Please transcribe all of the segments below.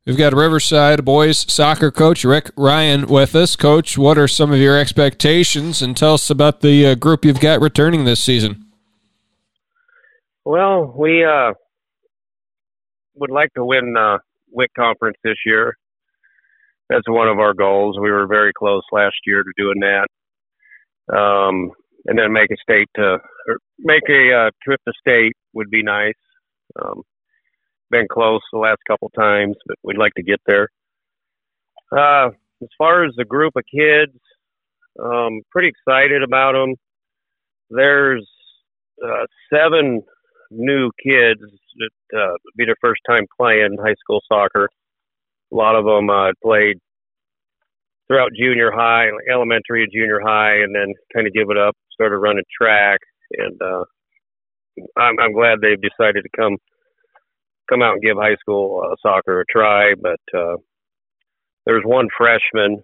We've got Riverside boys soccer coach Rick Ryan with us. Coach, what are some of your expectations, and tell us about the group you've got returning this season? Well, we would like to win WIC Conference this year. That's one of our goals. We were very close last year to doing that. And then make a trip to state would be nice. Been close the last couple times, but we'd like to get there. As far as the group of kids, pretty excited about them. There's 7 new kids that be their first time playing high school soccer. A lot of them played throughout junior high, elementary and junior high, and then kind of give it up, started running track. And I'm glad they've decided to come out and give high school soccer a try. But there's one freshman,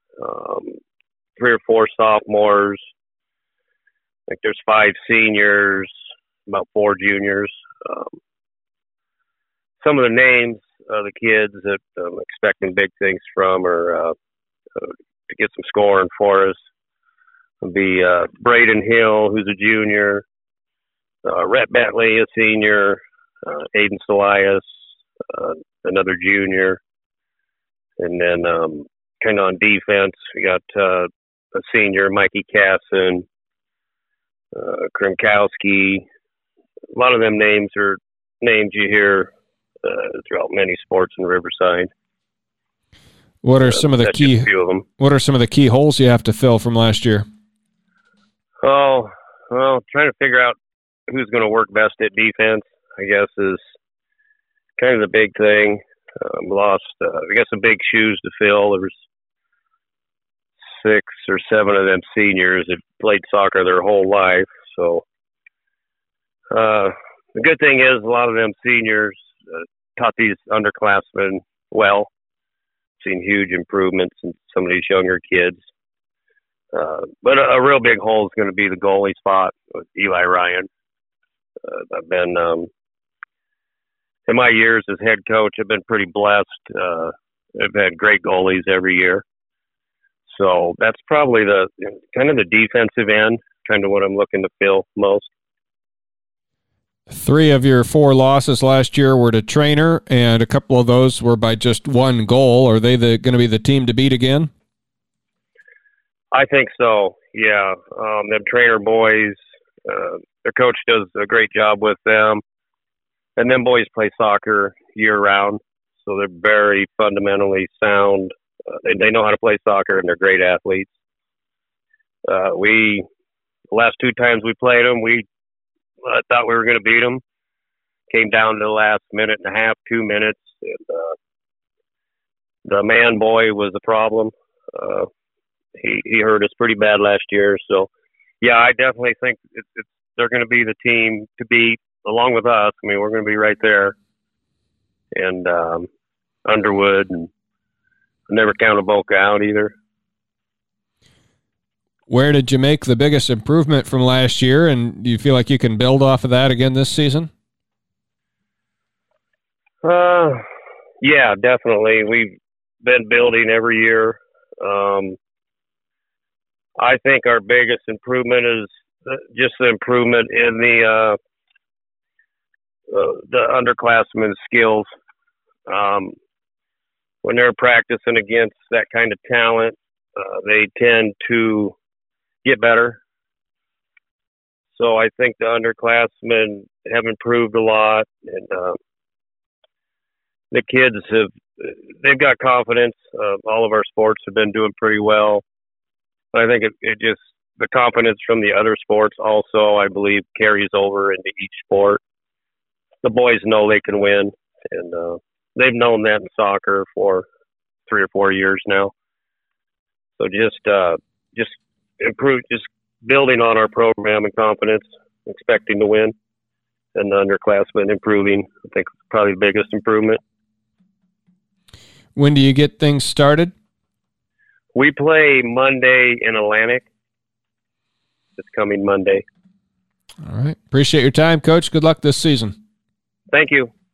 3 or 4 sophomores. I think there's 5 seniors, about 4 juniors. Some of the names of the kids that I'm expecting big things from are to get some scoring for us would be Braden Hill, who's a junior, Rhett Bentley, a senior, Aiden Solias, another junior. And then kind of on defense, we got a senior, Mikey Casson, Krimkowski. A lot of them names are names you hear throughout many sports in Riverside. What are some of the key? What are some of the key holes you have to fill from last year? Oh, well, trying to figure out who's going to work best at defense, I guess, is kind of the big thing. We got some big shoes to fill. There was 6 or 7 of them seniors that played soccer their whole life. So the good thing is a lot of them seniors taught these underclassmen well. Seen huge improvements in some of these younger kids. But a real big hole is going to be the goalie spot with Eli Ryan. I've been, in my years as head coach, I've been pretty blessed. I've had great goalies every year. So that's probably the kind of the defensive end, kind of what I'm looking to fill most. 3 of your 4 losses last year were to Trainer, and a couple of those were by just 1 goal. Are they going to be the team to beat again? I think so, yeah. Them Trainer boys, their coach does a great job with them. And them boys play soccer year-round, so they're very fundamentally sound. They know how to play soccer, and they're great athletes. The last 2 times we played them, I thought we were going to beat them. Came down to the last minute and a half, 2 minutes. And, the man boy was the problem. He hurt us pretty bad last year. So, yeah, I definitely think they're going to be the team to beat along with us. I mean, we're going to be right there. And Underwood, and never count a Boca out either. Where did you make the biggest improvement from last year, and do you feel like you can build off of that again this season? Yeah, definitely. We've been building every year. I think our biggest improvement is just the improvement in the underclassmen skills. When they're practicing against that kind of talent, they tend to get better. So I think the underclassmen have improved a lot, and the kids they've got confidence. All of our sports have been doing pretty well. But I think it just, the confidence from the other sports also, I believe, carries over into each sport. The boys know they can win, and they've known that in soccer for 3 or 4 years now. So just improve, just building on our program and confidence, expecting to win, and the underclassmen improving. I think probably the biggest improvement. When do you get things started? We play Monday in Atlantic. This coming Monday. All right. Appreciate your time, Coach. Good luck this season. Thank you.